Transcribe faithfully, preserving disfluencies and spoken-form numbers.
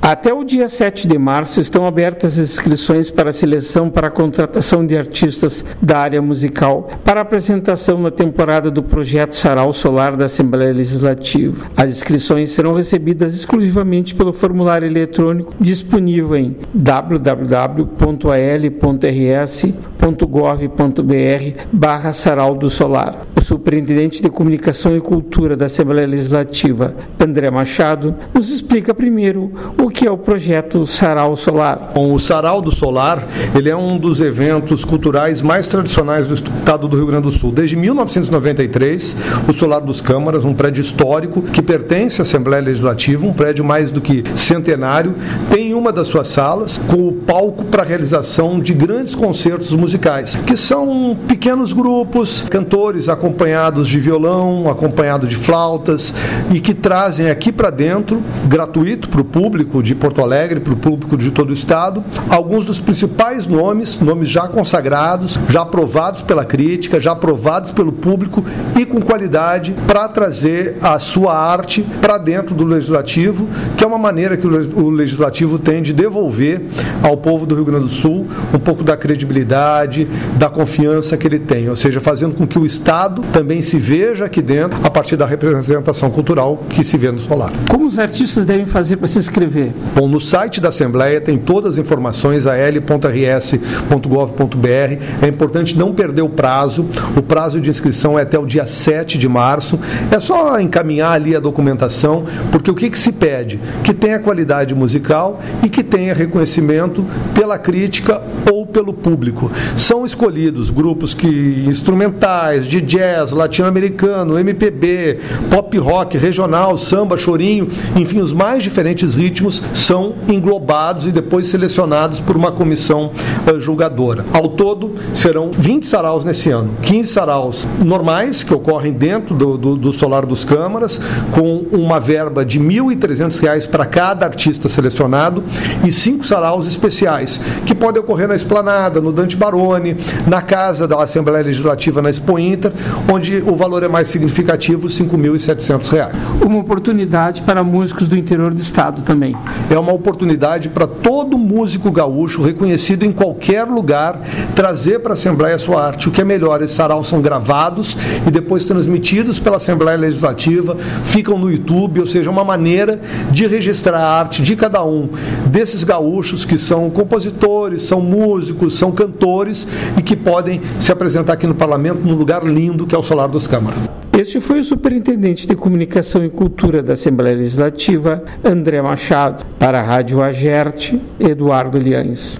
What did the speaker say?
Até o dia sete de março estão abertas as inscrições para a seleção para a contratação de artistas da área musical para apresentação na temporada do projeto Sarau Solar da Assembleia Legislativa. As inscrições serão recebidas exclusivamente pelo formulário eletrônico disponível em w w w ponto a l ponto r s ponto gov ponto b r barra Sarau do Solar. O superintendente de Comunicação e Cultura da Assembleia Legislativa, André Machado, nos explica primeiro o que é o projeto Sarau Solar. Bom, o Sarau do Solar, ele é um dos eventos culturais mais tradicionais do estado do Rio Grande do Sul. Desde mil novecentos e noventa e três, o Solar dos Câmaras, um prédio histórico que pertence à Assembleia Legislativa, um prédio mais do que centenário, tem uma das suas salas com o palco para a realização de grandes concertos musicais, que são pequenos grupos, cantores acompanhados de violão, acompanhados de flautas, e que trazem aqui para dentro, gratuito para o público de Porto Alegre, para o público de todo o estado, alguns dos principais nomes, nomes já consagrados, já aprovados pela crítica, já aprovados pelo público e com qualidade para trazer a sua arte para dentro do Legislativo, que é uma maneira que o Legislativo tem de devolver ao povo do Rio Grande do Sul um pouco da credibilidade, da confiança que ele tem, ou seja, fazendo com que o Estado também se veja aqui dentro a partir da representação cultural que se vê no Solar. Como os artistas devem fazer para se inscrever? Bom, no site da Assembleia tem todas as informações, a l ponto r s ponto gov ponto b r. É importante não perder o prazo. O prazo de inscrição é até o dia sete de março. É só encaminhar ali a documentação, porque o que, que se pede? Que tenha qualidade musical e que tenha reconhecimento pela crítica ou pelo público. São escolhidos grupos que instrumentais, de jazz, latino-americano, M P B, pop rock, regional, samba, chorinho, enfim, os mais diferentes ritmos são englobados e depois selecionados por uma comissão uh, julgadora. Ao todo, serão vinte saraus nesse ano, quinze saraus normais, que ocorrem dentro do, do, do Solar dos Câmaras, com uma verba de mil e trezentos reais para cada artista selecionado, e cinco saraus especiais, que podem ocorrer na Esplanada, no Dante Baroni, na casa da Assembleia Legislativa, na Expo Inter, onde o valor é mais significativo, cinco mil e setecentos reais. Uma oportunidade para músicos do interior do estado também. É uma oportunidade para todo músico gaúcho, reconhecido em qualquer lugar, trazer para a Assembleia a sua arte. O que é melhor, esses saraus são gravados e depois transmitidos pela Assembleia Legislativa, ficam no YouTube, ou seja, uma maneira de registrar a arte de cada um desses gaúchos que são compositores, são músicos, são cantores e que podem se apresentar aqui no Parlamento num lugar lindo que é o Solar dos Câmaras. Este foi o superintendente de Comunicação e Cultura da Assembleia Legislativa, André Machado. Para a Rádio Agerte, Eduardo Liães.